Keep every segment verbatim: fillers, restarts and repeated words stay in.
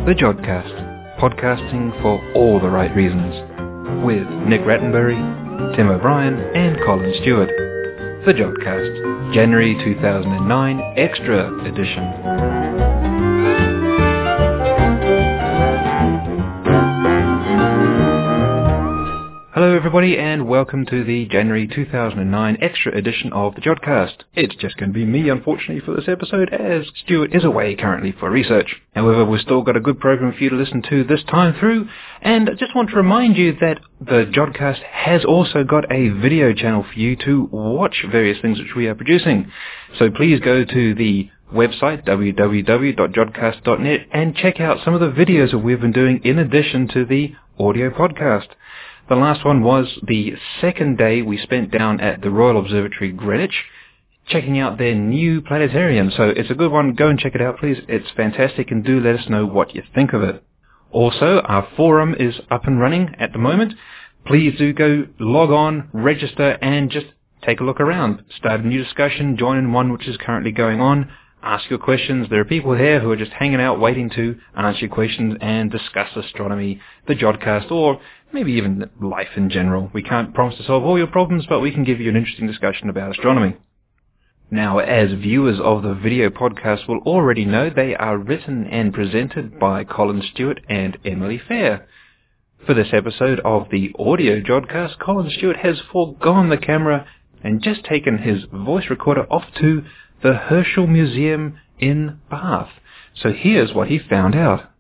The Jodcast, podcasting for all the right reasons, with Nick Rattenbury, Tim O'Brien and Colin Stewart. The Jodcast, January two thousand nine Extra Edition. Hello everybody and welcome to the January two thousand nine Extra Edition of the Jodcast. It's just going to be me, unfortunately, for this episode, as Stuart is away currently for research. However, we've still got a good program for you to listen to this time through, and I just want to remind you that the Jodcast has also got a video channel for you to watch various things which we are producing. So please go to the website w w w dot jodcast dot net and check out some of the videos that we've been doing in addition to the audio podcast. The last one was the second day we spent down at the Royal Observatory Greenwich, checking out their new planetarium. So it's a good one. Go and check it out, please. It's fantastic, and do let us know what you think of it. Also, our forum is up and running at the moment. Please do go log on, register, and just take a look around. Start a new discussion, join in one which is currently going on. Ask your questions. There are people here who are just hanging out waiting to answer your questions and discuss astronomy, the Jodcast, or maybe even life in general. We can't promise to solve all your problems, but we can give you an interesting discussion about astronomy. Now, as viewers of the video podcast will already know, they are written and presented by Colin Stewart and Emily Fair. For this episode of the audio Jodcast, Colin Stewart has foregone the camera and just taken his voice recorder off to the Herschel Museum in Bath. So here's what he found out.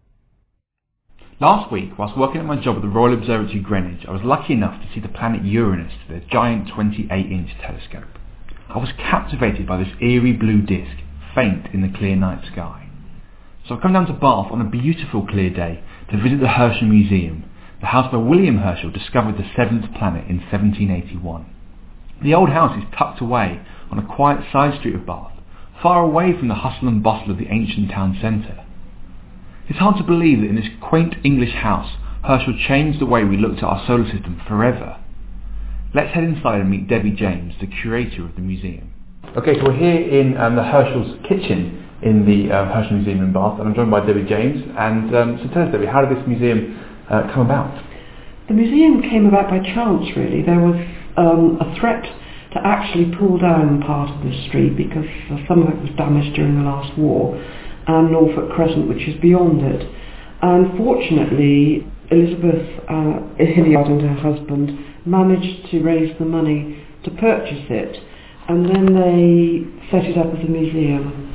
Last week, whilst working at my job at the Royal Observatory Greenwich, I was lucky enough to see the planet Uranus through their giant twenty-eight inch telescope. I was captivated by this eerie blue disk, faint in the clear night sky. So I've come down to Bath on a beautiful clear day to visit the Herschel Museum, the house where William Herschel discovered the seventh planet in seventeen eighty-one. The old house is tucked away on a quiet side street of Bath, far away from the hustle and bustle of the ancient town centre. It's hard to believe that in this quaint English house, Herschel changed the way we looked at our solar system forever. Let's head inside and meet Debbie James, the curator of the museum. Okay, so we're here in um, the Herschel's kitchen in the um, Herschel Museum in Bath, and I'm joined by Debbie James. And um, so tell us, Debbie, how did this museum uh, come about? The museum came about by chance, really. There was um, a threat to actually pull down part of the street because uh, some of it was damaged during the last war, and Norfolk Crescent, which is beyond it. And fortunately, Elizabeth uh, Hilliard and her husband managed to raise the money to purchase it, and then they set it up as a museum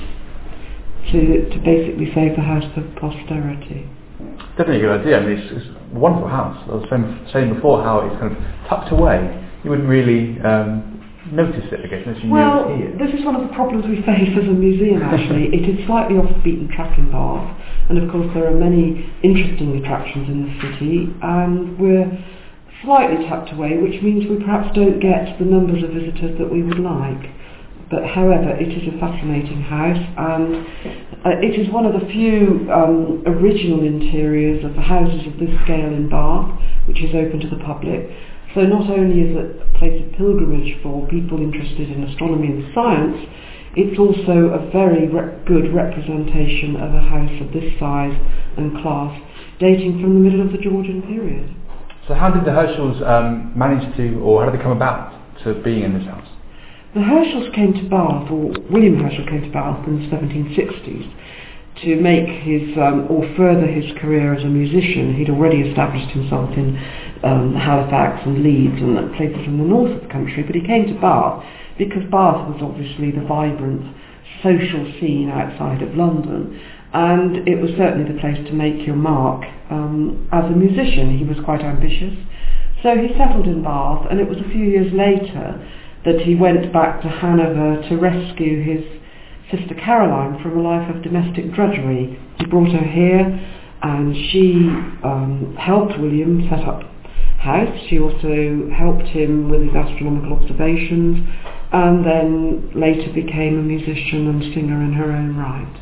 to, to basically save the house for posterity. Definitely a good idea. I mean, it's, it's a wonderful house. I was saying, saying before how it's kind of tucked away. You wouldn't really um, notice it, I guess, unless you well, knew it was here. This is one of the problems we face as a museum, actually. It is slightly off the beaten track in Bath, and of course there are many interesting attractions in the city, and we're slightly tucked away, which means we perhaps don't get the numbers of visitors that we would like. But however, it is a fascinating house, and uh, it is one of the few um, original interiors of the houses of this scale in Bath, which is open to the public. So not only is it a place of pilgrimage for people interested in astronomy and science, it's also a very re- good representation of a house of this size and class, dating from the middle of the Georgian period. So how did the Herschels um, manage to, or how did they come about to being in this house? The Herschels came to Bath, or William Herschel came to Bath in the seventeen sixties to make his, um, or further his career as a musician. He'd already established himself in um, Halifax and Leeds and places in the north of the country, but he came to Bath because Bath was obviously the vibrant social scene outside of London, and it was certainly the place to make your mark. Um, as a musician, he was quite ambitious, so he settled in Bath, and it was a few years later that he went back to Hanover to rescue his sister Caroline from a life of domestic drudgery. He brought her here, and she um, helped William set up house. She also helped him with his astronomical observations, and then later became a musician and singer in her own right.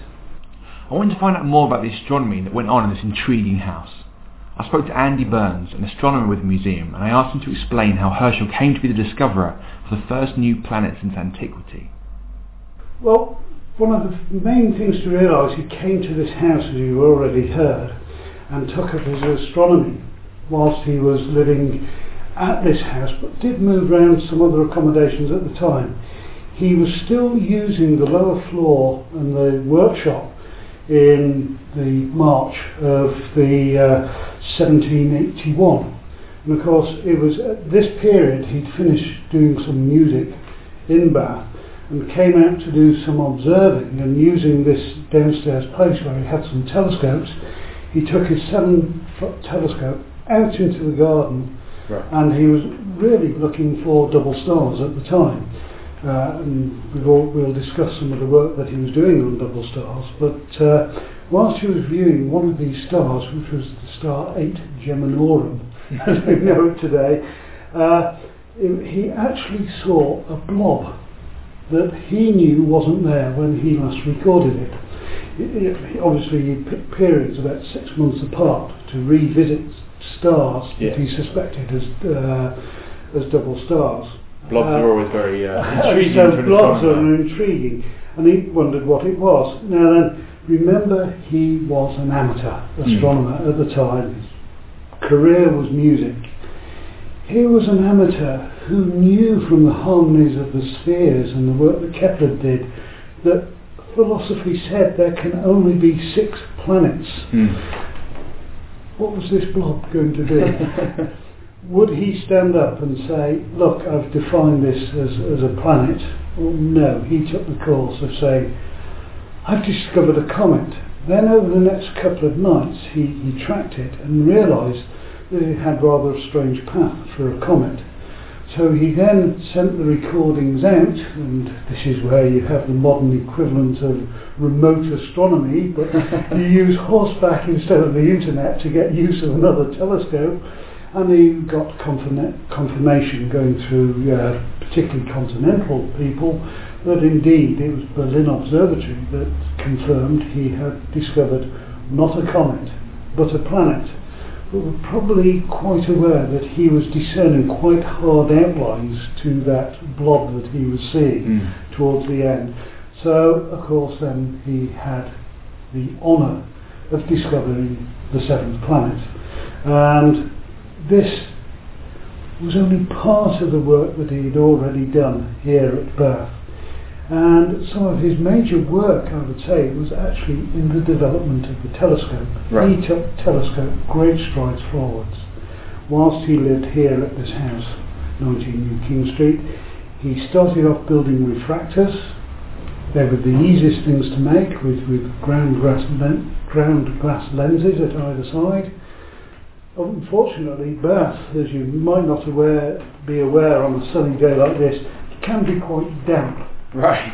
I wanted to find out more about the astronomy that went on in this intriguing house. I spoke to Andy Burns, an astronomer with the museum, and I asked him to explain how Herschel came to be the discoverer of the first new planet since antiquity. Well, one of the main things to realise, he came to this house, as you already heard, and took up his astronomy whilst he was living at this house, but did move around some other accommodations at the time. He was still using the lower floor and the workshop in the March of the uh, seventeen eighty-one. And of course it was at this period he'd finished doing some music in Bath and came out to do some observing, and using this downstairs place where he had some telescopes, he took his seven foot telescope out into the garden. Right. And he was really looking for double stars at the time. Uh, and we've all, we'll discuss some of the work that he was doing on double stars. But uh, whilst he was viewing one of these stars, which was the star eight Geminorum, as we know it today, uh, he actually saw a blob that he knew wasn't there when he last recorded it. it, it obviously, he picked periods about six months apart to revisit stars yeah. that he suspected as uh, as double stars. Blobs uh, are always very uh, intriguing. So blobs are intriguing, and he wondered what it was. Now then, remember, he was an amateur astronomer mm. at the time. His career was music. He was an amateur who knew from the harmonies of the spheres and the work that Kepler did that philosophy said there can only be six planets. Mm. What was this blob going to do? Would he stand up and say, look, I've defined this as, as a planet? Well, no, he took the course of saying, I've discovered a comet. Then over the next couple of nights he, he tracked it and realised that it had rather a strange path for a comet. So he then sent the recordings out, and this is where you have the modern equivalent of remote astronomy, but you use horseback instead of the internet to get use of another telescope, and he got confirm- confirmation going through uh, particularly continental people that indeed it was Berlin Observatory that confirmed he had discovered not a comet but a planet. But were probably quite aware that he was discerning quite hard outlines to that blob that he was seeing mm. towards the end. So, of course, then he had the honour of discovering the seventh planet. And this was only part of the work that he had already done here at Bath. And some of his major work, I would say, was actually in the development of the telescope. Right. He took telescope great strides forwards. Whilst he lived here at this house, nineteen New King Street, he started off building refractors. They were the easiest things to make, with, with ground, glass len- ground glass lenses at either side. Unfortunately, Bath, as you might not aware, be aware on a sunny day like this, can be quite damp. Right.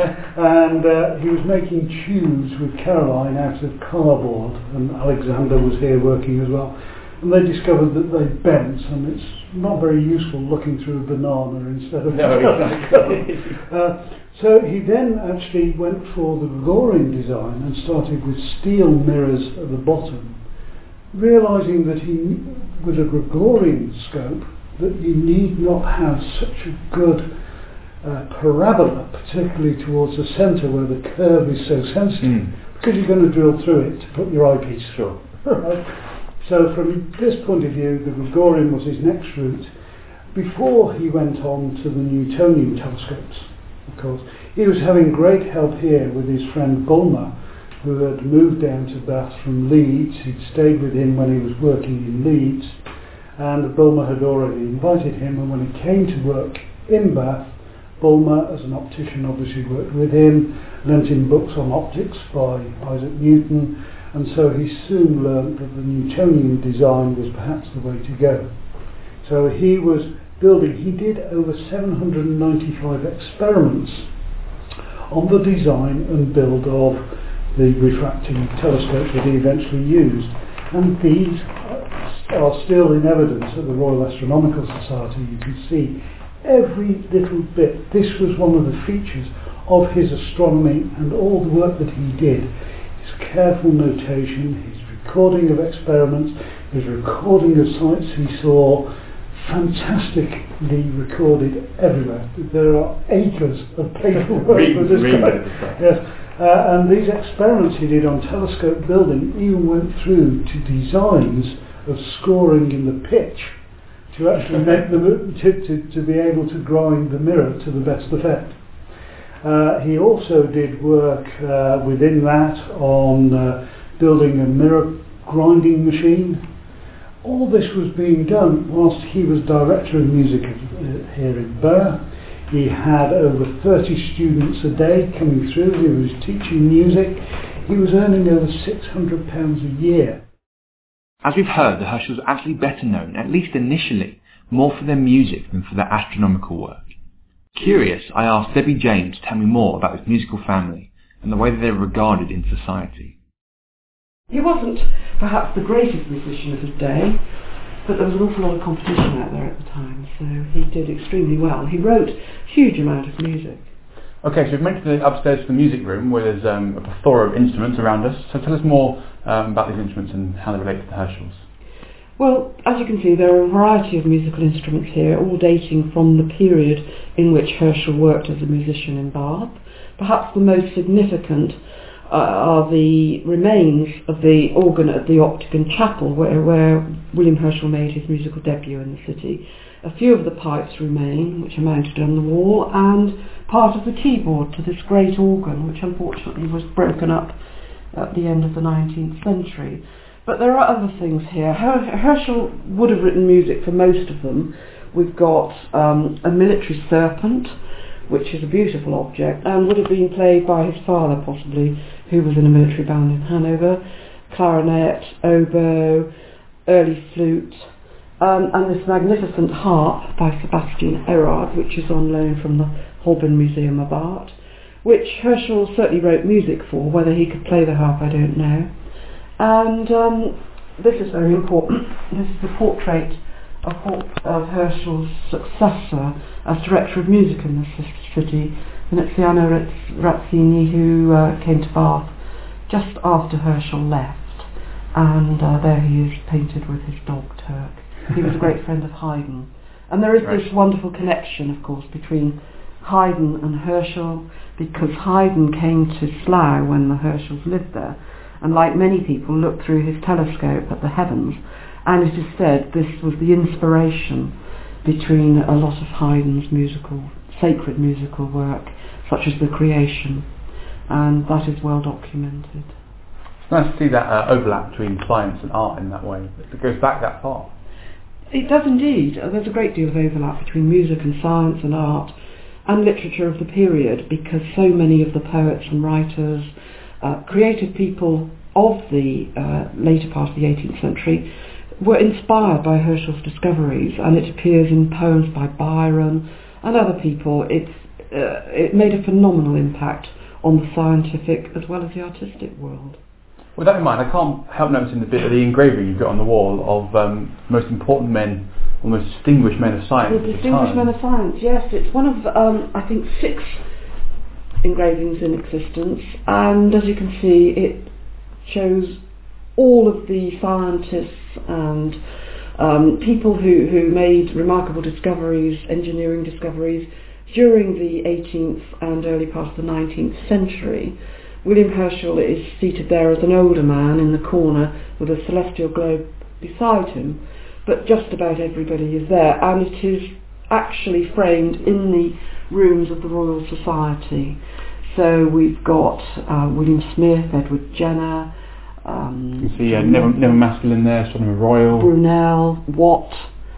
And uh, he was making tubes with Caroline out of cardboard, and Alexander was here working as well. And they discovered that they bent, and it's not very useful looking through a banana instead of no, exactly. uh, so he then actually went for the Gregorian design and started with steel mirrors at the bottom, realising that he, with a Gregorian scope, that you need not have such a good uh, parabola, particularly towards the centre where the curve is so sensitive, mm. because you're going to drill through it to put your eyepiece. Sure. Right? So from this point of view, the Gregorian was his next route, before he went on to the Newtonian telescopes, of course. He was having great help here with his friend Bulmer, who had moved down to Bath from Leeds. He'd stayed with him when he was working in Leeds, and Bulmer had already invited him, and when he came to work in Bath, Bulmer, as an optician, obviously worked with him, lent him books on optics by Isaac Newton, and so he soon learned that the Newtonian design was perhaps the way to go. So he was building, he did over seven hundred ninety-five experiments on the design and build of the refracting telescope that he eventually used. And these are still in evidence at the Royal Astronomical Society. You can see every little bit. This was one of the features of his astronomy and all the work that he did. His careful notation, his recording of experiments, his recording of sights he saw, fantastically recorded everywhere. There are acres of paperwork for this guy. Yes. Uh, and these experiments he did on telescope building even went through to designs of scoring in the pitch to actually make the to, to, to be able to grind the mirror to the best effect. Uh, he also did work uh, within that on uh, building a mirror grinding machine. All this was being done whilst he was director of music uh, here in Burr. He had over thirty students a day coming through. He was teaching music. He was earning over six hundred pounds a year. As we've heard, the Herschels are actually better known, at least initially, more for their music than for their astronomical work. Curious, I asked Debbie James to tell me more about his musical family and the way that they were regarded in society. He wasn't perhaps the greatest musician of his day, but there was an awful lot of competition out there at the time, so he did extremely well. He wrote a huge amount of music. Okay, so we've mentioned the upstairs to the music room where there's um, a plethora of instruments around us, so tell us more um, about these instruments and how they relate to the Herschels. Well, as you can see, there are a variety of musical instruments here, all dating from the period in which Herschel worked as a musician in Bath. Perhaps the most significant uh, are the remains of the organ at the Octagon Chapel, where, where William Herschel made his musical debut in the city. A few of the pipes remain, which are mounted on the wall, and part of the keyboard to this great organ, which unfortunately was broken up at the end of the nineteenth century. But there are other things here. Her- Herschel would have written music for most of them. We've got um, a military serpent, which is a beautiful object, and would have been played by his father possibly, who was in a military band in Hanover, clarinet, oboe, early flute, um, and this magnificent harp by Sebastian Erard, which is on loan from the Holbein Museum of Art, which Herschel certainly wrote music for. Whether he could play the harp, I don't know. And um, this is very important. This is a portrait of, of Herschel's successor as director of music in the city, Veneziano Razzini, who uh, came to Bath just after Herschel left. And uh, there he is, painted with his dog Turk. He was a great friend of Haydn. And there is right. this wonderful connection, of course, between Haydn and Herschel, because Haydn came to Slough when the Herschels lived there, and like many people looked through his telescope at the heavens, and it is said this was the inspiration between a lot of Haydn's musical, sacred musical work, such as The Creation, and that is well documented. It's nice to see that uh, overlap between science and art in that way. It goes back that far. It does indeed. There's a great deal of overlap between music and science and art and literature of the period, because so many of the poets and writers, uh, creative people of the uh, later part of the eighteenth century, were inspired by Herschel's discoveries, and it appears in poems by Byron and other people. It's, uh, it made a phenomenal impact on the scientific as well as the artistic world. With that in mind, I can't help noticing the bit of the engraving you've got on the wall of um, most important men, or most distinguished men of science. The distinguished men of science, yes. It's one of, um, I think, six engravings in existence, and as you can see, it shows all of the scientists and um, people who, who made remarkable discoveries, engineering discoveries, during the eighteenth and early part of the nineteenth century. William Herschel is seated there as an older man in the corner with a celestial globe beside him, but just about everybody is there, and it is actually framed in the rooms of the Royal Society. So we've got uh, William Smith, Edward Jenner, um, you can see uh, Neville, Neville Maskelyne there, Astronomer Royal, Brunel, Watt,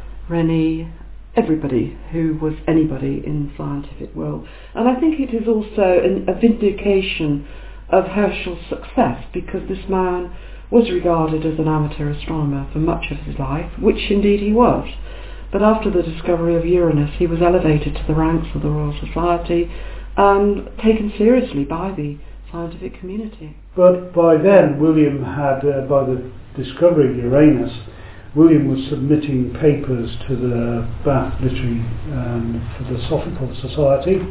Rennie, everybody who was anybody in the scientific world. And I think it is also an, a vindication of Herschel's success, because this man was regarded as an amateur astronomer for much of his life, which indeed he was. But after the discovery of Uranus, he was elevated to the ranks of the Royal Society and taken seriously by the scientific community. But by then, William had, uh, by the discovery of Uranus, William was submitting papers to the Bath Literary and Philosophical Society,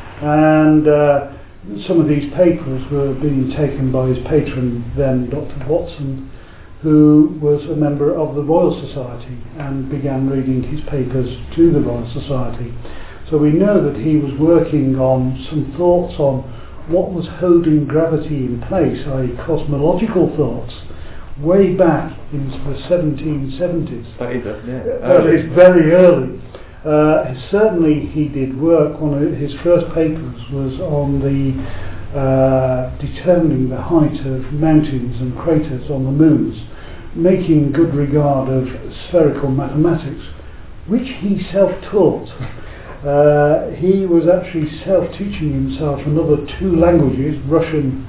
and uh, some of these papers were being taken by his patron then, Doctor Watson, who was a member of the Royal Society and began reading his papers to the Royal Society. So we know that he was working on some thoughts on what was holding gravity in place, that is cosmological thoughts, way back into the seventeen seventies. That is it, yeah. That is very early. Uh, certainly he did work, one of his first papers was on the uh, determining the height of mountains and craters on the moons, making good regard of spherical mathematics, which he self-taught. Uh, he was actually self-teaching himself another two languages, Russian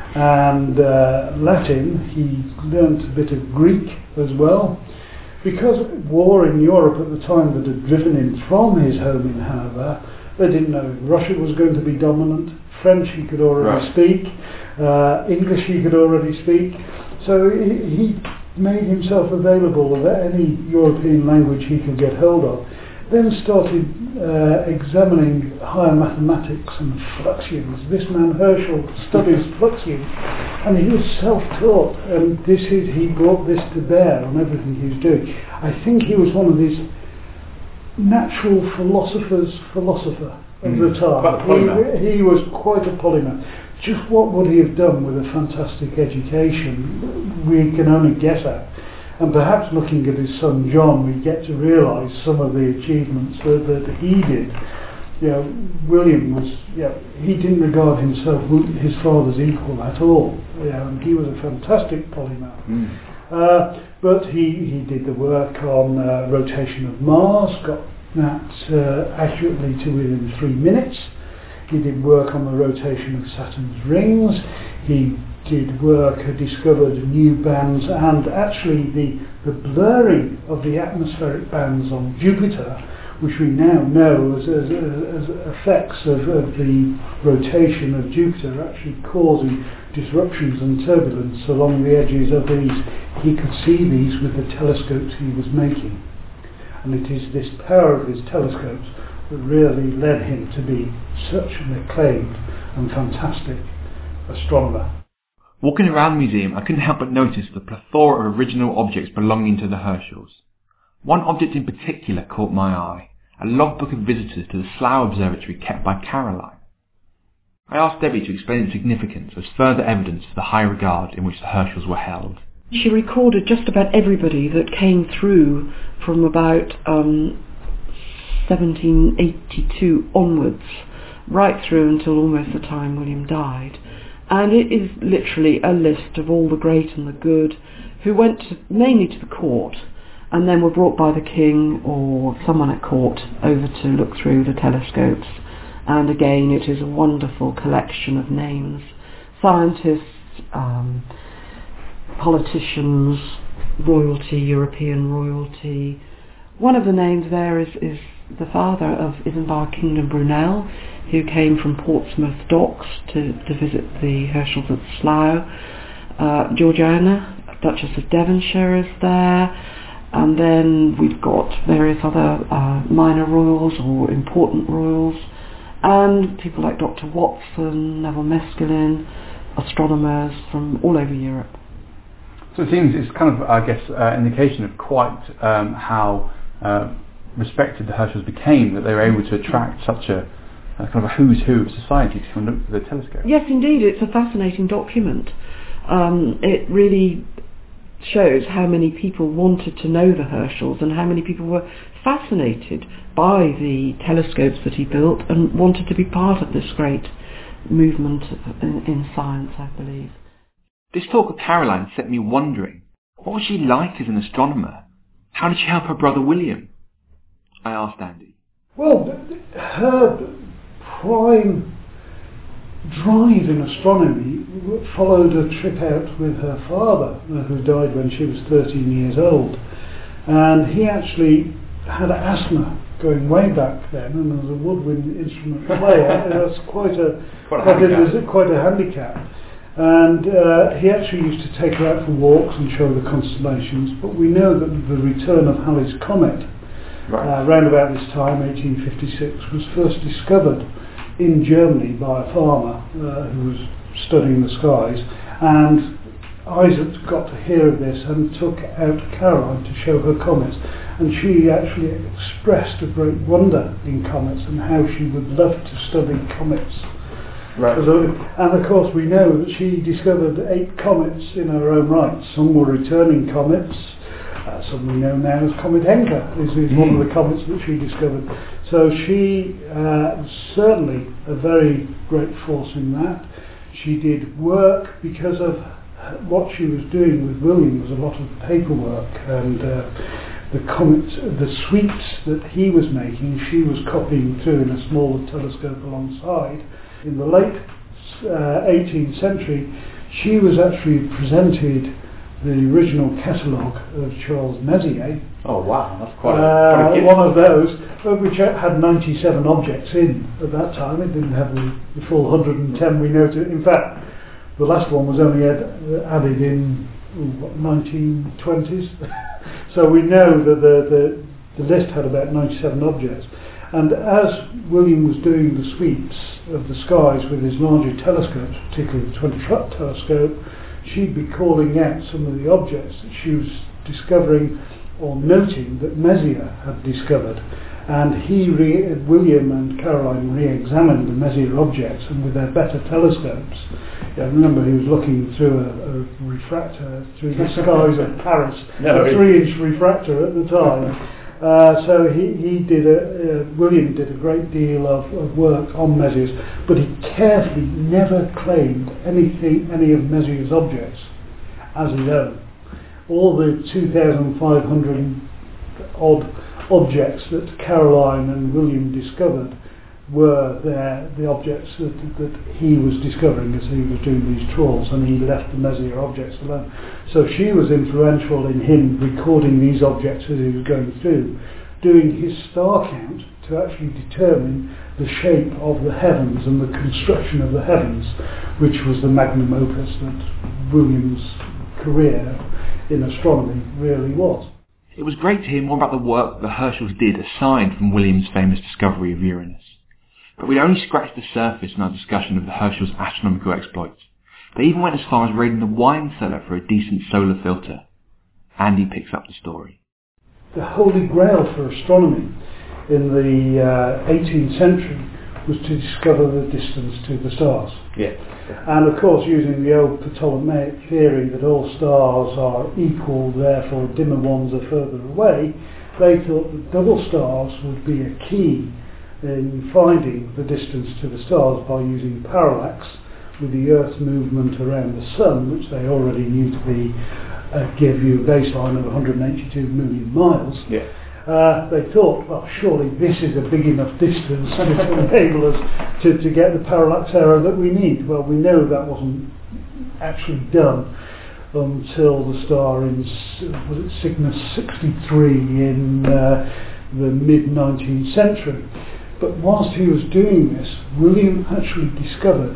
and uh, Latin. He learnt a bit of Greek as well. Because war in Europe at the time that had driven him from his home in Hanover, they didn't know if Russia was going to be dominant. French he could already right. speak, uh, English he could already speak. So he, he made himself available of any European language he could get hold of. Then started uh, examining higher mathematics and fluxions. This man Herschel studies fluxions, and he was self-taught, and this is he brought this to bear on everything he was doing. I think he was one of these natural philosophers' philosopher of mm. the time. He, he was quite a polymath. Just what would he have done with a fantastic education, we can only guess at. And perhaps looking at his son John, we get to realise some of the achievements that, that he did. You know, William was, you know, he didn't regard himself his father's equal at all. You know, and he was a fantastic polymath. Mm. Uh, but he, he did the work on uh, rotation of Mars, got that uh, accurately to within three minutes. He did work on the rotation of Saturn's rings. He did work, had discovered new bands, and actually the, the blurring of the atmospheric bands on Jupiter, which we now know as, as, as effects of, of the rotation of Jupiter actually causing disruptions and turbulence along the edges of these. He could see these with the telescopes he was making. And it is this power of his telescopes that really led him to be such an acclaimed and fantastic astronomer. Walking around the museum, I couldn't help but notice the plethora of original objects belonging to the Herschels. One object in particular caught my eye, a logbook of visitors to the Slough Observatory kept by Caroline. I asked Debbie to explain its significance as further evidence of the high regard in which the Herschels were held. She recorded just about everybody that came through from about um, seventeen eighty-two onwards, right through until almost the time William died. And it is literally a list of all the great and the good who went to, mainly to the court and then were brought by the king or someone at court over to look through the telescopes. And again, it is a wonderful collection of names. Scientists, um, politicians, royalty, European royalty. One of the names there is, is the father of Isambard Kingdom Brunel, who came from Portsmouth docks to, to visit the Herschels at Slough. Uh, Georgiana, Duchess of Devonshire, is there. And then we've got various other uh, minor royals or important royals. And people like Doctor Watson, Neville Meskelin, astronomers from all over Europe. So it seems it's kind of, I guess, uh, indication of quite um, how uh, respected the Herschels became, that they were able to attract such a Uh, kind of a who's who of society to come and look for the telescope. Yes, indeed, it's a fascinating document. Um, it really shows how many people wanted to know the Herschels and how many people were fascinated by the telescopes that he built and wanted to be part of this great movement in, in science, I believe. This talk of Caroline set me wondering, what was she like as an astronomer? How did she help her brother William? I asked Andy. Well, her prime drive in astronomy followed a trip out with her father, who died when she was thirteen years old. And he actually had asthma going way back then, and as a woodwind instrument player, that's quite a, quite a quite handicap. A, quite a handicap. And uh, he actually used to take her out for walks and show the constellations, but we know that the return of Halley's Comet, right. uh, around about this time, eighteen fifty-six, was first discovered in Germany by a farmer uh, who was studying the skies, and Isaac got to hear of this and took out Caroline to show her comets, and she actually expressed a great wonder in comets and how she would love to study comets. Right. And of course we know that she discovered eight comets in her own right. Some were returning comets. Uh, some we know now as Comet Encke is, is mm. one of the comets that she discovered. So she uh, was certainly a very great force in that. She did work because of what she was doing with William was a lot of paperwork, and uh, the comets, the sweeps that he was making, she was copying through in a smaller telescope alongside. In the late uh, eighteenth century, she was actually presented the original catalogue of Charles Messier. Oh wow, that's quite a, uh, quite a one of those, which had ninety-seven objects in at that time. It didn't have the, the full one hundred ten we know. To, in fact, the last one was only add, added in ooh, what, nineteen twenties. So we know that the, the, the list had about ninety-seven objects. And as William was doing the sweeps of the skies with his larger telescopes, particularly the twenty foot telescope, she'd be calling out some of the objects that she was discovering or noting that Messier had discovered. And he, re- William and Caroline re-examined the Messier objects, and with their better telescopes, yeah, remember he was looking through a, a refractor through the skies of Paris, no, a three-inch refractor at the time. Uh, so he, he did a, uh, William did a great deal of, of work on Messier's, but he carefully never claimed anything, any of Messier's objects as his own. All the two thousand five hundred odd objects that Caroline and William discovered were their, the objects that, that he was discovering as he was doing these trawls, and he left the Messier objects alone. So she was influential in him recording these objects as he was going through, doing his star count to actually determine the shape of the heavens and the construction of the heavens, which was the magnum opus that William's career in astronomy really was. It was great to hear more about the work the Herschels did aside from William's famous discovery of Uranus. But we'd only scratched the surface in our discussion of the Herschels' astronomical exploits. They even went as far as raiding the wine cellar for a decent solar filter. Andy picks up the story. The holy grail for astronomy in the uh, eighteenth century was to discover the distance to the stars. Yeah. And of course, using the old Ptolemaic theory that all stars are equal, therefore dimmer ones are further away, they thought that double stars would be a key in finding the distance to the stars by using parallax with the Earth's movement around the Sun, which they already knew to be uh, give you a baseline of one hundred eighty-two million miles. Yeah. Uh, they thought, well, surely this is a big enough distance to enable us to, to get the parallax error that we need. Well, we know that wasn't actually done until the star in was it Cygnus sixty-three in uh, the mid nineteenth century. But whilst he was doing this, William actually discovered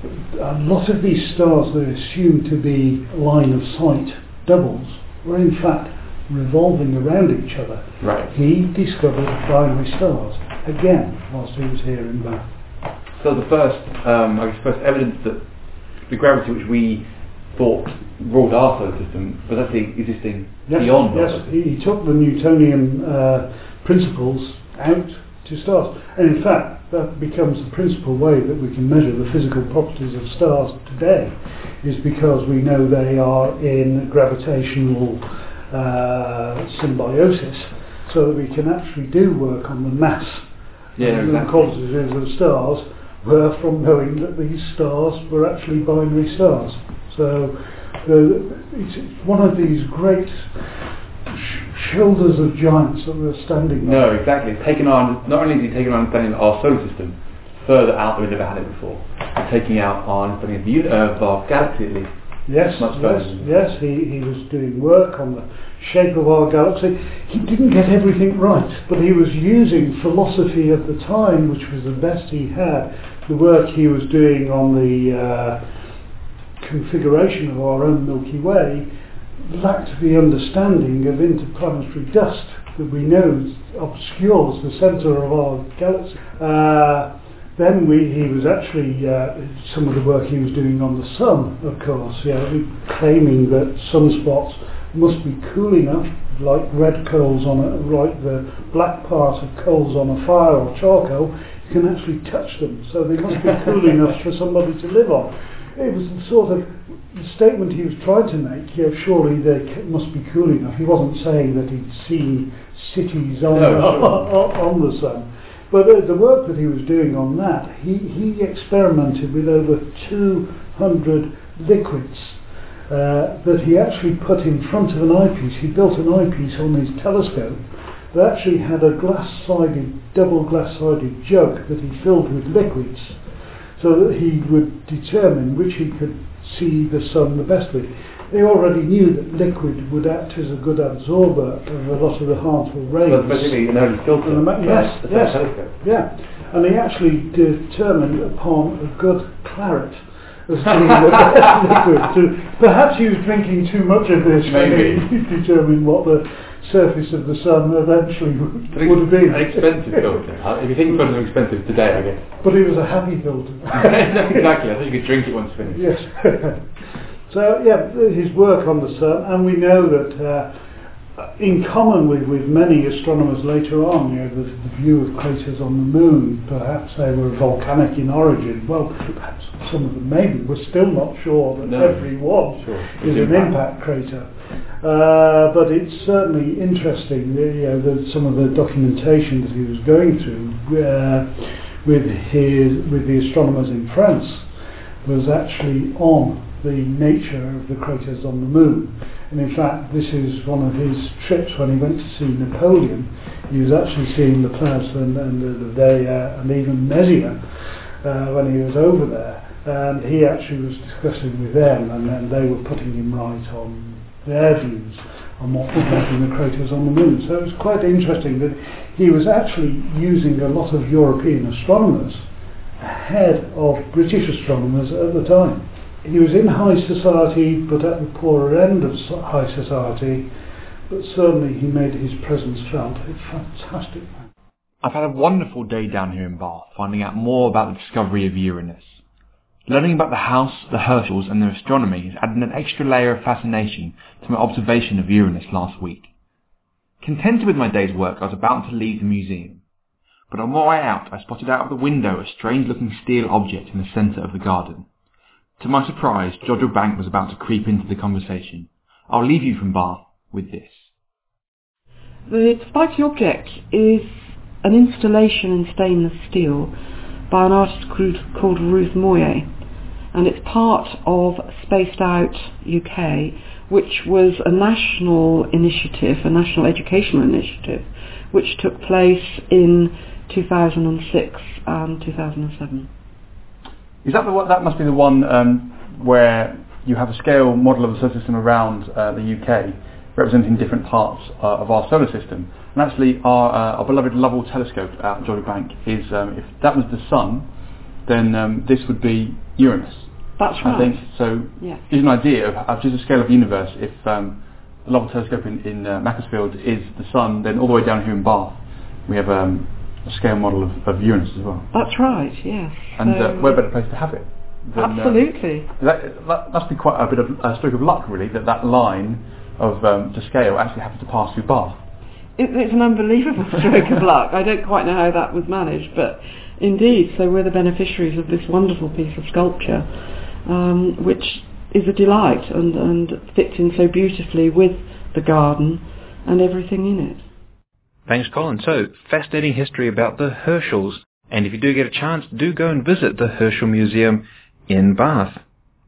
a lot of these stars that are assumed to be line of sight doubles were in fact revolving around each other. Right. He discovered binary stars again whilst he was here in Bath. So the first, um, I guess, first evidence that the gravity which we thought ruled our solar system was actually existing yes, beyond. Yes, he, he took the Newtonian uh, principles out to stars, and in fact that becomes the principal way that we can measure the physical properties of stars today, is because we know they are in gravitational uh, symbiosis, so that we can actually do work on the mass yeah, and exactly. the quantities of stars were from knowing that these stars were actually binary stars. So the, it's one of these great shoulders of giants that we're standing on. No, exactly. It's taken on, not only has he taken on understanding of our solar system further out than we've never had it before, it's taking out our understanding of, the, uni- uh, of our galaxy at least. Yes, much yes, yes. He, he was doing work on the shape of our galaxy. He didn't get everything right, but he was using philosophy of the time, which was the best he had. The work he was doing on the uh, configuration of our own Milky Way lacked the understanding of interplanetary dust that we know obscures the centre of our galaxy. Uh, then we, he was actually, uh, some of the work he was doing on the sun, of course, yeah, claiming that sunspots must be cool enough, like red coals on a, like the black part of coals on a fire or charcoal, you can actually touch them, so they must be cool enough for somebody to live on. It was the sort of statement he was trying to make. You know, surely they c- must be cool enough. He wasn't saying that he'd seen cities on, no, the, sure. on the sun. But uh, the work that he was doing on that, he, he experimented with over two hundred liquids uh, that he actually put in front of an eyepiece. He built an eyepiece on his telescope that actually had a glass-sided, double glass-sided jug that he filled with liquids, so that he would determine which he could see the sun the best with. They already knew that liquid would act as a good absorber of a lot of the harmful rays. So basically an early filter. And the, yes, the yes, telescope. yeah. And he actually determined upon a good claret as being the best liquid. To, perhaps he was drinking too much of this Maybe. when he determined what the surface of the sun eventually would, would have been. An expensive filter. If you think filters are expensive today, I guess. But it was a happy filter. Exactly. I thought you could drink it once finished. Yes. So yeah, his work on the sun, and we know that uh, in common with, with many astronomers later on, you know, the, the view of craters on the moon, perhaps they were volcanic in origin. Well, perhaps some of them maybe. We're still not sure that No. every one Sure. is an impact crater. Uh, but it's certainly interesting, you know, that some of the documentation that he was going through uh, with his with the astronomers in France was actually on the nature of the craters on the moon. And in fact, this is one of his trips when he went to see Napoleon. He was actually seeing the planets and, and the, the Vega and even Messier uh, when he was over there. And he actually was discussing with them, and then they were putting him right on their views on what was making the craters on the moon. So it was quite interesting that he was actually using a lot of European astronomers ahead of British astronomers at the time. He was in high society, but at the poorer end of so- high society, but certainly he made his presence felt. It's fantastic, man. I've had a wonderful day down here in Bath, finding out more about the discovery of Uranus. Learning about the house, the Herschels and their astronomy has added an extra layer of fascination to my observation of Uranus last week. Contented with my day's work, I was about to leave the museum. But on my way out, I spotted out of the window a strange-looking steel object in the centre of the garden. To my surprise, Jodrell Bank was about to creep into the conversation. I'll leave you from Bath with this. The spiky object is an installation in stainless steel by an artist called Ruth Moyer, and it's part of Spaced Out U K, which was a national initiative, a national educational initiative, which took place in two thousand six and two thousand seven. Is that the one, that must be the one um, where you have a scale model of the solar system around uh, the U K, representing different parts uh, of our solar system? And actually, our, uh, our beloved Lovell telescope at Jodrell Bank is, um, if that was the sun, then um, this would be Uranus. That's right. I think so. Yeah. Gives an idea of, of just the scale of the universe. If um, the Lovell telescope in, in uh, Macclesfield is the sun, then all the way down here in Bath, we have um, a scale model of, of Uranus as well. That's right. Yes. And so, uh, where better place to have it? Than, absolutely. Uh, that, that must be quite a bit of a stroke of luck, really, that that line of um, to scale actually happens to pass through Bath. It, it's an unbelievable stroke of luck. I don't quite know how that was managed, but indeed, so we're the beneficiaries of this wonderful piece of sculpture, um, which is a delight and, and fits in so beautifully with the garden and everything in it. Thanks, Colin. So, fascinating history about the Herschels. And if you do get a chance, do go and visit the Herschel Museum in Bath.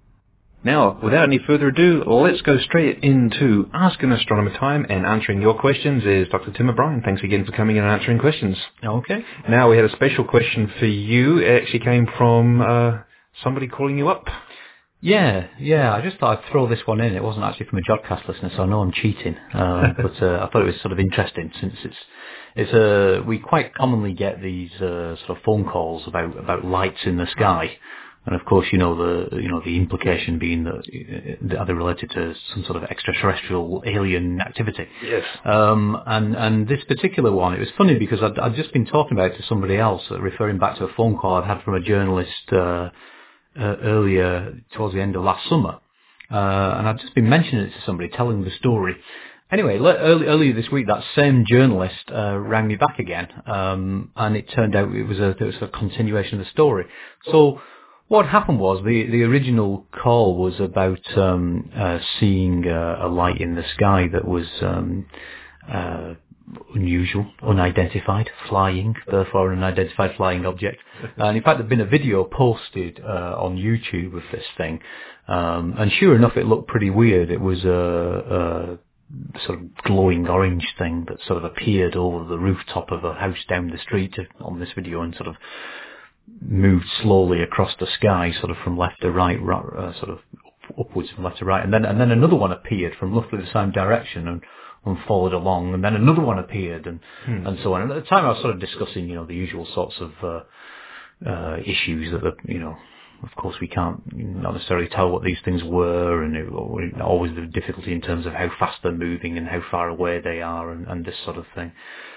Now, without any further ado, let's go straight into Ask an Astronomer time, and answering your questions is Doctor Tim O'Brien. Thanks again for coming in and answering questions. Okay. Now, we had a special question for you. It actually came from uh, somebody calling you up. Yeah, yeah, I just thought I'd throw this one in. It wasn't actually from a Jodcast listener, so I know I'm cheating. Uh, but uh, I thought it was sort of interesting, since it's it's a we quite commonly get these uh, sort of phone calls about about lights in the sky. And of course, you know the you know the implication being that are they related to some sort of extraterrestrial alien activity? Yes. Um, and and this particular one, it was funny because I'd, I'd just been talking about it to somebody else, uh, referring back to a phone call I'd had from a journalist uh, uh, earlier towards the end of last summer, uh, and I'd just been mentioning it to somebody, telling the story. Anyway, le- early, earlier this week, that same journalist uh, rang me back again, um, and it turned out it was a, it was a continuation of the story. So what happened was the, the original call was about um, uh, seeing uh, a light in the sky that was um, uh, unusual, unidentified, flying, therefore an unidentified flying object. And in fact, there'd been a video posted uh, on YouTube of this thing, um, and sure enough, it looked pretty weird. It was a... a sort of glowing orange thing that sort of appeared over the rooftop of a house down the street on this video and sort of moved slowly across the sky, sort of from left to right, uh, sort of upwards from left to right, and then and then another one appeared from roughly the same direction and, and followed along, and then another one appeared, and hmm. and so on. And at the time, I was sort of discussing, you know, the usual sorts of uh, uh, issues that the, you know. Of course, we can't not necessarily tell what these things were, and it, always the difficulty in terms of how fast they're moving and how far away they are, and, and this sort of thing.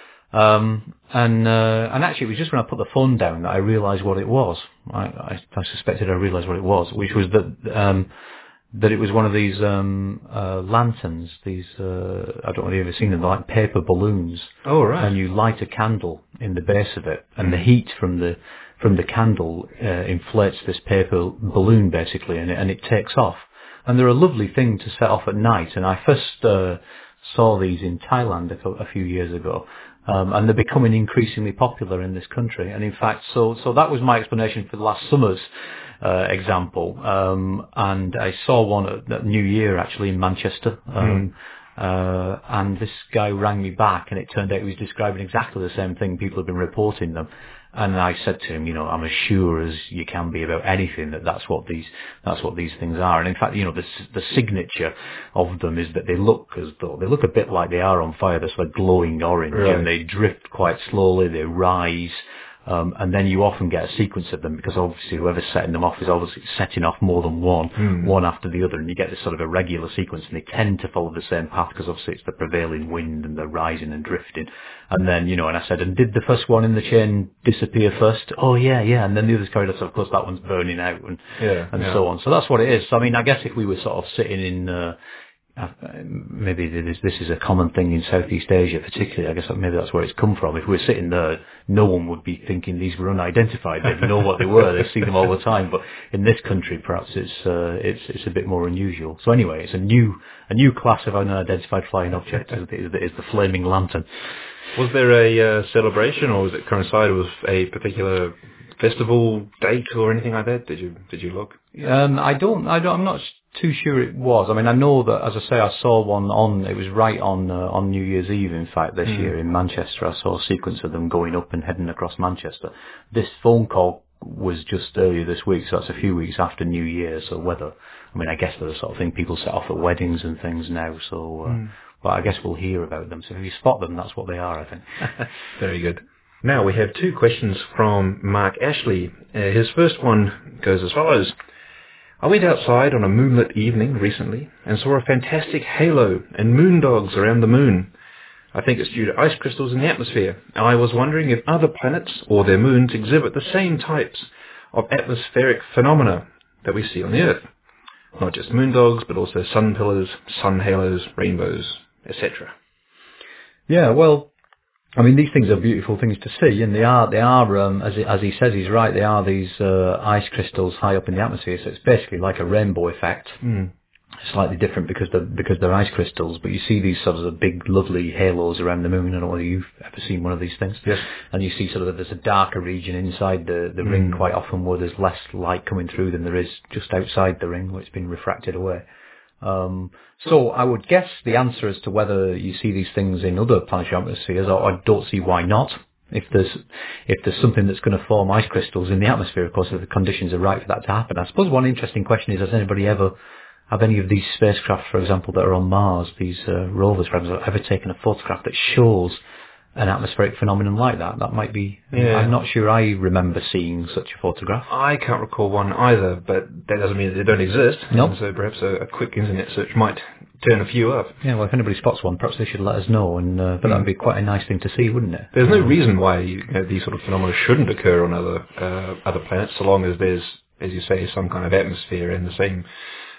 Um, and uh, and actually, it was just when I put the phone down that I realised what it was. I, I, I suspected I realised what it was, which was that um, that it was one of these um, uh, lanterns. These uh, I don't know if you've ever seen them, they're like paper balloons. Oh right. And you light a candle in the base of it, and mm. the heat from the from the candle uh, inflates this paper balloon basically, and it, and it takes off. And they're a lovely thing to set off at night. And I first uh, saw these in Thailand a, a few years ago, um, and they're becoming increasingly popular in this country. And in fact, so so that was my explanation for last summer's uh, example. Um, and I saw one at, at New Year actually in Manchester. Um, mm. Uh, and this guy rang me back, and it turned out he was describing exactly the same thing. People have been reporting them. And I said to him, you know, I'm as sure as you can be about anything that that's what these that's what these things are. And in fact, you know, the the signature of them is that they look as though they look a bit like they are on fire. They're sort of glowing orange, right. And they drift quite slowly. They rise. Um, and then you often get a sequence of them because obviously whoever's setting them off is obviously setting off more than one, mm. one after the other, and you get this sort of irregular sequence, and they tend to follow the same path because obviously it's the prevailing wind and they're rising and drifting. And then, you know, and I said, and did the first one in the chain disappear first? Oh yeah, yeah. And then the others carried on, so of course that one's burning out and, yeah, and yeah. so on. So that's what it is. So I mean, I guess if we were sort of sitting in, uh, Uh, maybe this, this is a common thing in Southeast Asia particularly, I guess maybe that's where it's come from. If we were sitting there, no one would be thinking these were unidentified. They'd know what they were, they see them all the time. But in this country, perhaps it's uh, it's it's a bit more unusual. So anyway, it's a new a new class of unidentified flying object, is the, is the flaming lantern. Was there a uh, celebration, or was it coincided with a particular festival date or anything like that? Did you did you look? Um, I don't, I don't, I'm not too sure it was. I mean, I know that, as I say, I saw one on, it was right on uh, on New Year's Eve, in fact, this mm. year in Manchester. I saw a sequence of them going up and heading across Manchester. This phone call was just earlier this week, so that's a few weeks after New Year, so whether, I mean, I guess they're the sort of thing people set off at weddings and things now, so, uh, mm. but I guess we'll hear about them. So if you spot them, that's what they are, I think. Very good. Now we have two questions from Mark Ashley. Uh, his first one goes as follows. I went outside on a moonlit evening recently and saw a fantastic halo and moon dogs around the moon. I think it's due to ice crystals in the atmosphere. I was wondering if other planets or their moons exhibit the same types of atmospheric phenomena that we see on the Earth. Not just moon dogs, but also sun pillars, sun halos, rainbows, et cetera. Yeah, well, I mean, these things are beautiful things to see, and they are, they are, um, as, he, as he says, he's right, they are these uh, ice crystals high up in the atmosphere, so it's basically like a rainbow effect. Mm. Slightly different because they're, because they're ice crystals, but you see these sort of big, lovely halos around the moon. I don't know whether you've ever seen one of these things. Yes. And you see sort of there's a darker region inside the, the mm. ring quite often where there's less light coming through than there is just outside the ring where it's been refracted away. Um, so I would guess the answer as to whether you see these things in other planetary atmospheres, or I don't see why not. If there's if there's something that's going to form ice crystals in the atmosphere, of course, if the conditions are right for that to happen. I suppose one interesting question is: has anybody ever, have any of these spacecraft, for example, that are on Mars, these uh, rovers, for example, ever taken a photograph that shows an atmospheric phenomenon like that? That might be. Yeah. I'm not sure I remember seeing such a photograph. I can't recall one either, but that doesn't mean that they don't exist. No. Nope. So perhaps a, a quick internet search might turn a few up. Yeah, well, if anybody spots one, perhaps they should let us know, and uh, but mm. that would be quite a nice thing to see, wouldn't it? There's no reason why you know, these sort of phenomena shouldn't occur on other uh, other planets, so long as there's, as you say, some kind of atmosphere and the same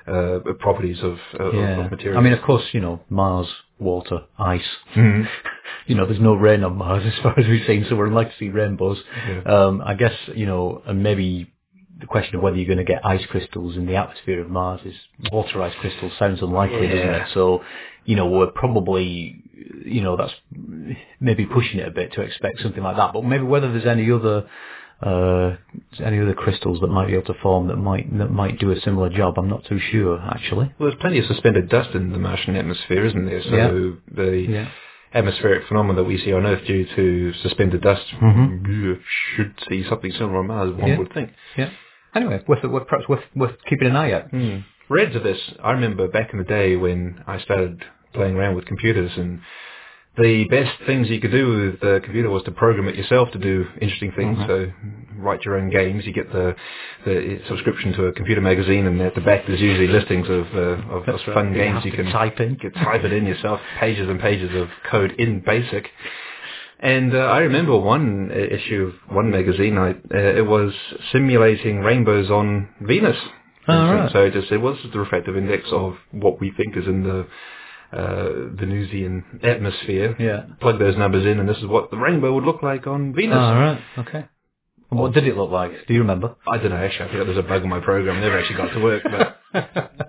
uh, properties of, uh, yeah. of materials. I mean, of course, you know, Mars, water, ice. Mm-hmm. You know, there's no rain on Mars as far as we've seen, so we're unlikely to see rainbows. Yeah. Um, I guess, you know, and maybe the question of whether you're going to get ice crystals in the atmosphere of Mars is water ice crystals sounds unlikely, Yeah. doesn't it? So, you know, we're probably, you know, that's maybe pushing it a bit to expect something like that. But maybe whether there's any other uh, any other crystals that might be able to form that might that might do a similar job, I'm not too sure, actually. Well, there's plenty of suspended dust in the Martian atmosphere, isn't there? So Yeah. the Yeah. atmospheric phenomena that we see on Earth due to suspended dust Mhm. you should see something similar on Mars, one Yeah. would think. Yeah. Anyway, worth, worth, perhaps worth, worth keeping an eye out. Hmm. Read to this, I remember back in the day when I started playing around with computers, and the best things you could do with the computer was to program it yourself to do interesting things. Mhm. So write your own games. You get the, the subscription to a computer magazine, and at the back there's usually listings of, uh, of, of That's right. fun You games have you to can type in. You can type it in yourself, pages and pages of code in BASIC. And uh, I remember one uh, issue of one magazine, I, uh, it was simulating rainbows on Venus. for Oh, instance. right. So it just said, what's the refractive index of what we think is in the uh, Venusian atmosphere? Yeah. Plug those numbers in, and this is what the rainbow would look like on Venus. All right. Okay. And what did it look like? Do you remember? I don't know, actually. I think there's a bug in my program. I never actually got to work, but...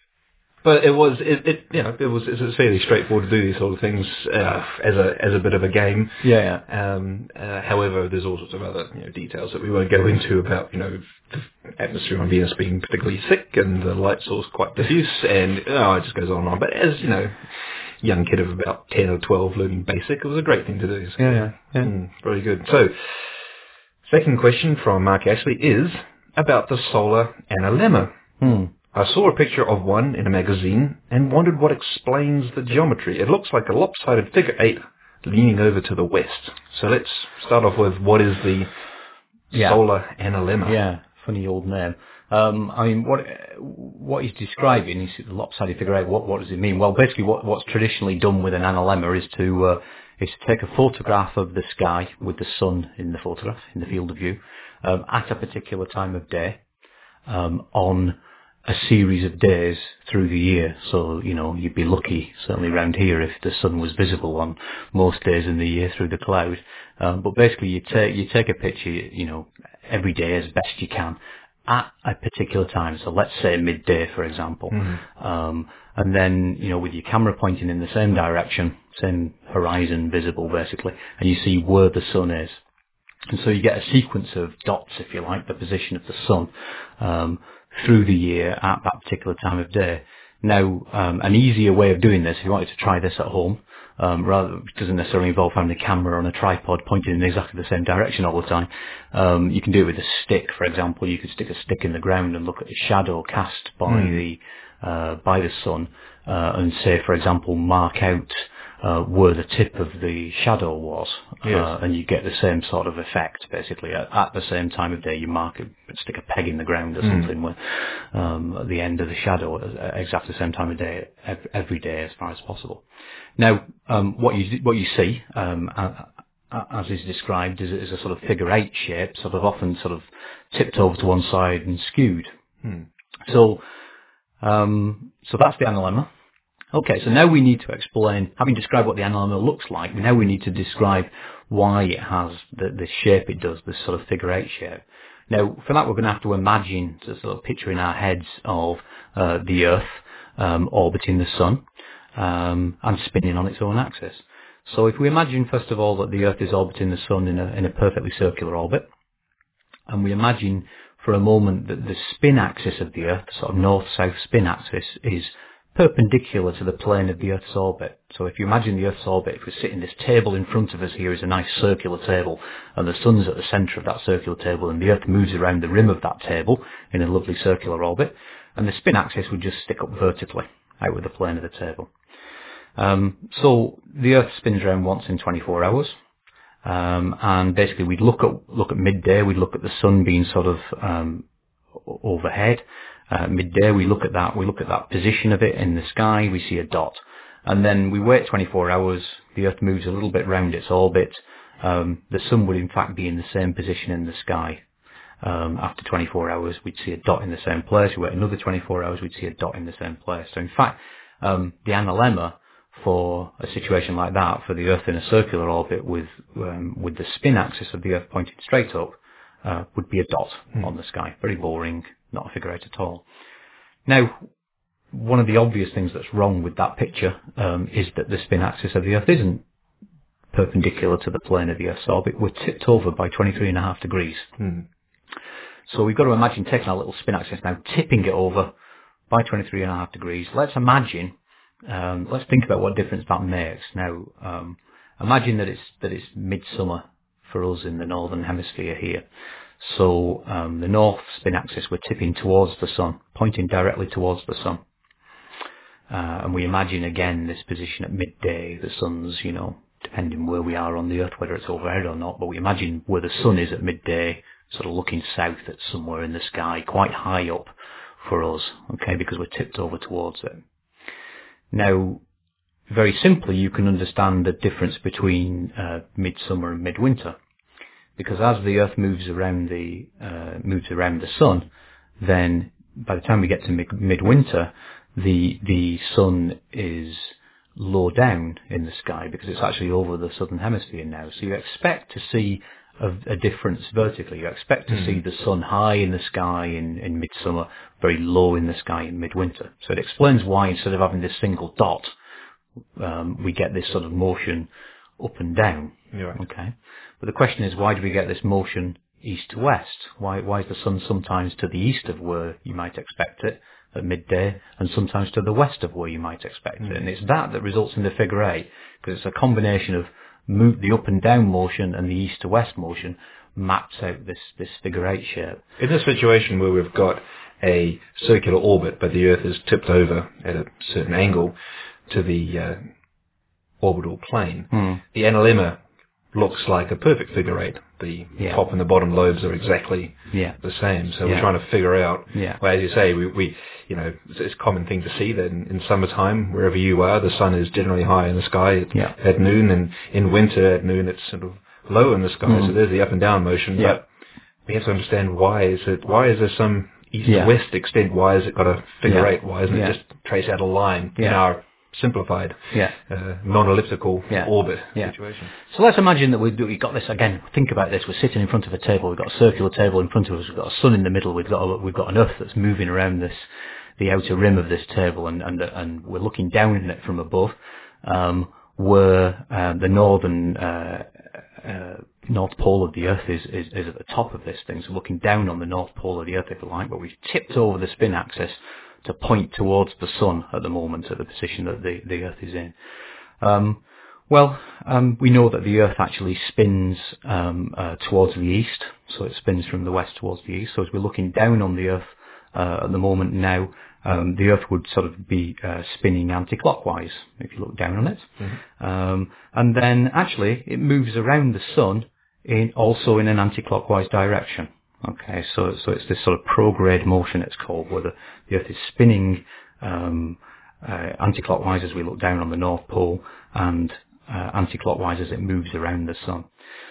But it was, it, it you know, it was, it was fairly straightforward to do these sort of things uh, as a as a bit of a game. Yeah, yeah. Um, uh, however, there's all sorts of other you know, details that we won't go into about you know the atmosphere on Venus being particularly thick and the light source quite diffuse, and oh, it just goes on and on. But as you know, young kid of about ten or twelve learning BASIC, it was a great thing to do. So, Yeah, yeah, yeah. mm, very good. So, second question from Mark Ashley is about the solar analemma. Hmm. I saw a picture of one in a magazine and wondered what explains the geometry. It looks like a lopsided figure eight leaning over to the west. So let's start off with what is the Yeah. solar analemma? Yeah, funny old name. Um, I mean, what what he's describing, he's the lopsided figure eight. What what does it mean? Well, basically, what what's traditionally done with an analemma is to uh, is to take a photograph of the sky with the sun in the photograph in the field of view um, at a particular time of day um, on a series of days through the year. So, you know, you'd be lucky, certainly around here, if the sun was visible on most days in the year through the cloud. Um, but basically, you take you take a picture, you know, every day as best you can at a particular time. So let's say midday, for example. Mm-hmm. Um, and then, you know, with your camera pointing in the same direction, same horizon visible, basically, and you see where the sun is. And so you get a sequence of dots, if you like, the position of the sun, um, through the year at that particular time of day. Now, um, an easier way of doing this, if you wanted to try this at home, um, rather, it doesn't necessarily involve having a camera on a tripod pointing in exactly the same direction all the time. Um, you can do it with a stick, for example. You could stick a stick in the ground and look at the shadow cast by mm. the uh, by the sun, uh, and say, for example, mark out uh, where the tip of the shadow was, yes. uh, and you get the same sort of effect, basically. At, at the same time of day, you mark it, stick a peg in the ground or mm. something where, um, at the end of the shadow at exactly the same time of day, every day as far as possible. Now, um, what you what you see, um, as is described, is, is a sort of figure eight shape, sort of often sort of tipped over to one side and skewed. Hmm. So, um, so that's the analemma. Okay, so now we need to explain, having described what the analemma looks like, now we need to describe why it has the, the shape it does, this sort of figure eight shape. Now, for that, we're going to have to imagine, to sort of picture in our heads of uh, the Earth um, orbiting the Sun um, and spinning on its own axis. So if we imagine, first of all, that the Earth is orbiting the Sun in a, in a perfectly circular orbit, and we imagine for a moment that the spin axis of the Earth, the sort of north-south spin axis, is perpendicular to the plane of the Earth's orbit. So if you imagine the Earth's orbit, if we're sitting, this table in front of us here is a nice circular table, and the Sun's at the centre of that circular table, and the Earth moves around the rim of that table in a lovely circular orbit, and the spin axis would just stick up vertically out with the plane of the table. Um, so the Earth spins around once in twenty-four hours, um, and basically we'd look at look at midday, we'd look at the Sun being sort of um, overhead. Uh, midday, we look at that, we look at that position of it in the sky, we see a dot. And then we wait twenty-four hours, the Earth moves a little bit round its orbit, um, the Sun would in fact be in the same position in the sky. Um, after twenty-four hours, we'd see a dot in the same place. We wait another twenty-four hours, we'd see a dot in the same place. So in fact, um, the analemma for a situation like that, for the Earth in a circular orbit with um, with the spin axis of the Earth pointing straight up, uh, would be a dot mm. on the sky. Very boring, not a figure eight at all. Now, one of the obvious things that's wrong with that picture um, is that the spin axis of the Earth isn't perpendicular to the plane of the Earth's orbit. We're tipped over by twenty-three and a half degrees. Mm. So we've got to imagine taking our little spin axis now, tipping it over by twenty-three and a half degrees. Let's imagine, um, let's think about what difference that makes. Now, um, imagine that it's that it's midsummer for us in the northern hemisphere here. So um, the north spin axis, we're tipping towards the sun, pointing directly towards the sun. Uh, and we imagine again this position at midday, the sun's, you know, depending where we are on the Earth, whether it's overhead or not, but we imagine where the sun is at midday, sort of looking south at somewhere in the sky, quite high up for us, okay, because we're tipped over towards it. Now, very simply, you can understand the difference between uh, midsummer and midwinter, because as the Earth moves around the uh, moves around the sun, then by the time we get to mid- midwinter, the the sun is low down in the sky because it's actually over the southern hemisphere now. So you expect to see a, a difference vertically. You expect to mm. see the sun high in the sky in, in midsummer, very low in the sky in midwinter. So it explains why instead of having this single dot, um, we get this sort of motion up and down. Right. Okay. But the question is, why do we get this motion east to west? Why why is the sun sometimes to the east of where you might expect it at midday, and sometimes to the west of where you might expect mm. it? And it's that that results in the figure eight, because it's a combination of move, the up and down motion and the east to west motion maps out this, this figure eight shape. In a situation where we've got a circular orbit, but the Earth is tipped over at a certain angle to the uh, orbital plane, mm. the analemma looks like a perfect figure eight. The yeah. top and the bottom lobes are exactly yeah. the same. So yeah. we're trying to figure out, yeah. well, as you say, we, we you know, it's, it's a common thing to see that in, in summertime, wherever you are, the sun is generally high in the sky at, yeah. at noon, and in winter at noon it's sort of low in the sky. Mm. So there's the up and down motion. Yeah. But we have to understand why is it, why is there some east-west yeah. extent? Why has it got a figure yeah. eight? Why isn't yeah. it just trace out a line yeah. in our simplified, yeah. uh, non-elliptical yeah. orbit yeah. situation? So let's imagine that we've, we've got this again. Think about this: we're sitting in front of a table. We've got a circular table in front of us. We've got a sun in the middle. We've got a, we've got an Earth that's moving around this, the outer rim of this table, and and and we're looking down on it from above. Um, where uh, the northern uh, uh, north pole of the Earth is, is is at the top of this thing. So looking down on the north pole of the Earth, if you like, but we've tipped over the spin axis to point towards the sun at the moment, at the position that the, the Earth is in. Um, well, um, we know that the Earth actually spins um, uh, towards the east, so it spins from the west towards the east. So as we're looking down on the Earth uh, at the moment now, um, the Earth would sort of be uh, spinning anti-clockwise if you look down on it. Mm-hmm. Um, and then actually it moves around the sun in also in an anti-clockwise direction. Okay, so so it's this sort of prograde motion, it's called, where the, the Earth is spinning um, uh, anti-clockwise as we look down on the North Pole, and uh, anti-clockwise as it moves around the sun.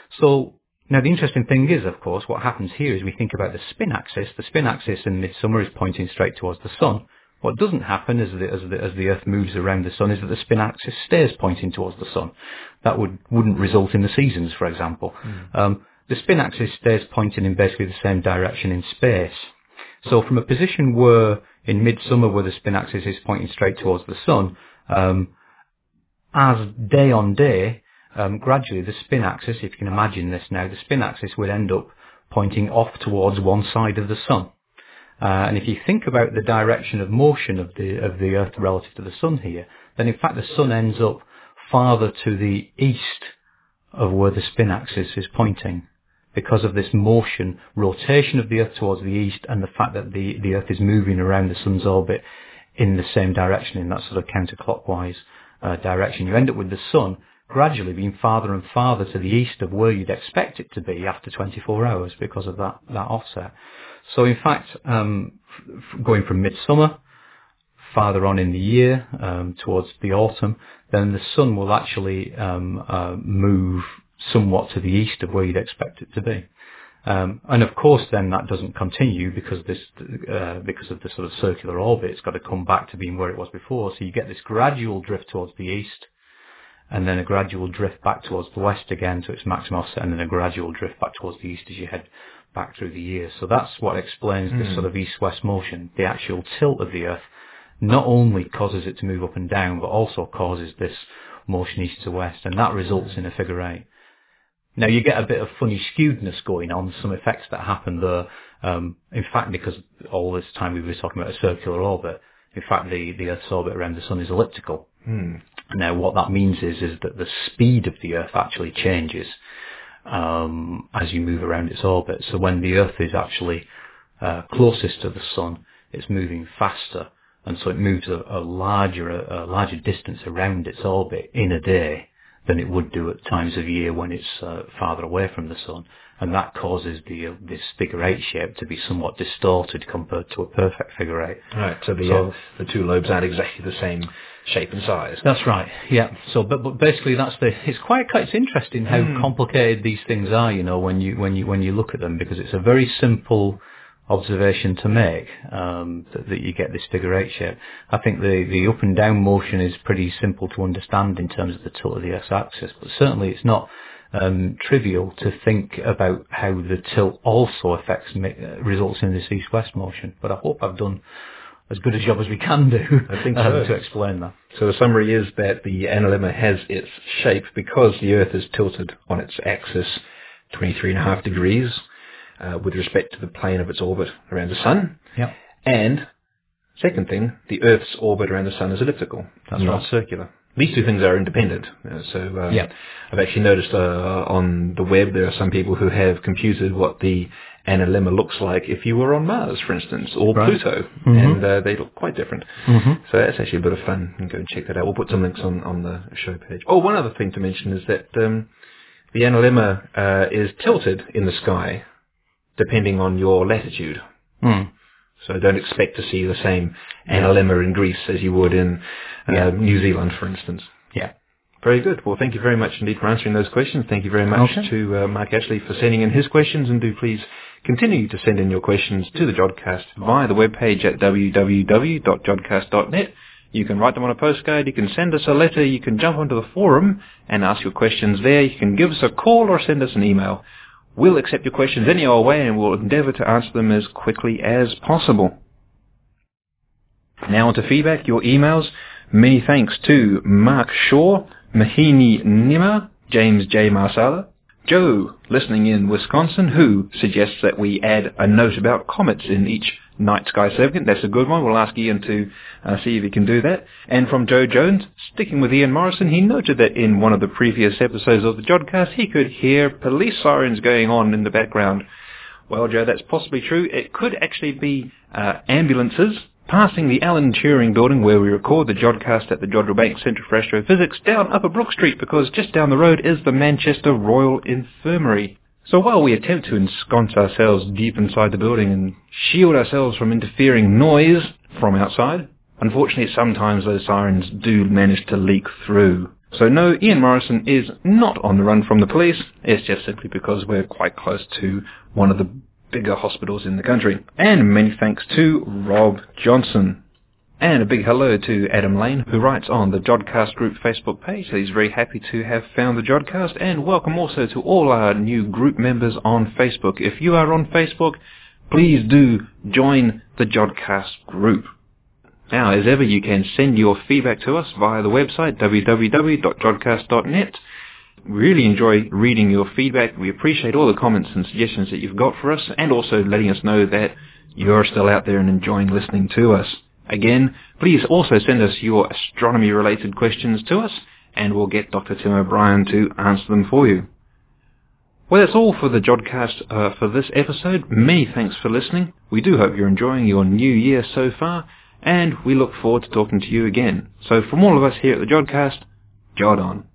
So now the interesting thing is, of course, what happens here is we think about the spin axis. The spin axis in midsummer is pointing straight towards the sun. What doesn't happen as the, as the, as the Earth moves around the sun is that the spin axis stays pointing towards the sun. That would, wouldn't result in the seasons, for example. Mm. Um, The spin axis stays pointing in basically the same direction in space. So from a position where, in midsummer, where the spin axis is pointing straight towards the sun, um, as day on day, um, gradually the spin axis, if you can imagine this now, the spin axis would end up pointing off towards one side of the sun. Uh, and if you think about the direction of motion of the of the Earth relative to the sun here, then in fact the sun ends up farther to the east of where the spin axis is pointing, because of this motion, rotation of the Earth towards the east, and the fact that the, the Earth is moving around the sun's orbit in the same direction, in that sort of counterclockwise uh, direction. You end up with the sun gradually being farther and farther to the east of where you'd expect it to be after twenty-four hours because of that, that offset. So in fact, um, f- going from midsummer, farther on in the year, um, towards the autumn, then the sun will actually um, uh, move somewhat to the east of where you'd expect it to be. Um, and of course, then that doesn't continue because this, uh, because of the sort of circular orbit. It's got to come back to being where it was before. So you get this gradual drift towards the east, and then a gradual drift back towards the west again to its maximum offset, and then a gradual drift back towards the east as you head back through the year. So that's what explains mm. this sort of east-west motion. The actual tilt of the Earth not only causes it to move up and down, but also causes this motion east to west, and that results in a figure eight. Now, you get a bit of funny skewedness going on, some effects that happen there. Um, in fact, because all this time we were talking about a circular orbit, in fact, the, the Earth's orbit around the Sun is elliptical. Hmm. Now, what that means is, is that the speed of the Earth actually changes um, as you move around its orbit. So when the Earth is actually uh, closest to the Sun, it's moving faster, and so it moves a, a larger a, a larger distance around its orbit in a day than it would do at times of year when it's uh, farther away from the Sun, and that causes the uh, this figure eight shape to be somewhat distorted compared to a perfect figure eight. Right, so the so, uh, the two lobes aren't exactly the same shape and size. That's right. Yeah. So, but but basically, that's the. It's quite it's interesting how mm. complicated these things are. You know, when you when you when you look at them, because it's a very simple observation to make, um, that, that you get this figure eight shape. I think the, the up and down motion is pretty simple to understand in terms of the tilt of the Earth's axis, but certainly it's not um, trivial to think about how the tilt also affects, uh, results in this east-west motion. But I hope I've done as good a job as we can do I think um, so. to explain that. So the summary is that the analemma has its shape because the Earth is tilted on its axis twenty-three and a half degrees. Uh, with respect to the plane of its orbit around the Sun. Yep. And, second thing, the Earth's orbit around the Sun is elliptical, That's not right. circular. These two things are independent. Uh, so uh, yep. I've actually noticed uh, on the web there are some people who have computed what the analemma looks like if you were on Mars, for instance, or right. Pluto, mm-hmm. and uh, they look quite different. Mm-hmm. So that's actually a bit of fun. You can go and check that out. We'll put some links on, on the show page. Oh, one other thing to mention is that um, the analemma uh, is tilted in the sky depending on your latitude. Mm. So don't expect to see the same analemma in Greece as you would in uh, yeah. New Zealand, for instance. Yeah. Very good. Well, thank you very much indeed for answering those questions. Thank you very much okay. to uh, Mark Ashley for sending in his questions, and do please continue to send in your questions to the Jodcast via the webpage at w w w dot jodcast dot net. You can write them on a postcard, you can send us a letter, you can jump onto the forum and ask your questions there, you can give us a call or send us an email. We'll accept your questions any old way and we'll endeavour to answer them as quickly as possible. Now on to feedback, your emails. Many thanks to Mark Shaw, Mahini Nima, James J. Marsala, Joe, listening in Wisconsin, who suggests that we add a note about comets in each night sky certificate. That's a good one. We'll ask Ian to uh, see if he can do that. And from Joe Jones, sticking with Ian Morrison, he noted that in one of the previous episodes of the Jodcast, he could hear police sirens going on in the background. Well, Joe, that's possibly true. It could actually be uh, ambulances passing the Alan Turing building where we record the Jodcast at the Jodrell Bank Centre for Astrophysics down Upper Brook Street, because just down the road is the Manchester Royal Infirmary. So while we attempt to ensconce ourselves deep inside the building and shield ourselves from interfering noise from outside, unfortunately sometimes those sirens do manage to leak through. So no, Ian Morrison is not on the run from the police. It's just simply because we're quite close to one of the bigger hospitals in the country. And many thanks to Rob Johnson. And a big hello to Adam Lane, who writes on the Jodcast Group Facebook page. He's very happy to have found the Jodcast, and welcome also to all our new group members on Facebook. If you are on Facebook, please do join the Jodcast group. Now, as ever, you can send your feedback to us via the website, w w w dot jodcast dot net. Really enjoy reading your feedback. We appreciate all the comments and suggestions that you've got for us, and also letting us know that you're still out there and enjoying listening to us. Again, please also send us your astronomy-related questions to us, and we'll get Doctor Tim O'Brien to answer them for you. Well, that's all for the Jodcast uh, for this episode. Many thanks for listening. We do hope you're enjoying your new year so far, and we look forward to talking to you again. So from all of us here at the Jodcast, Jod on.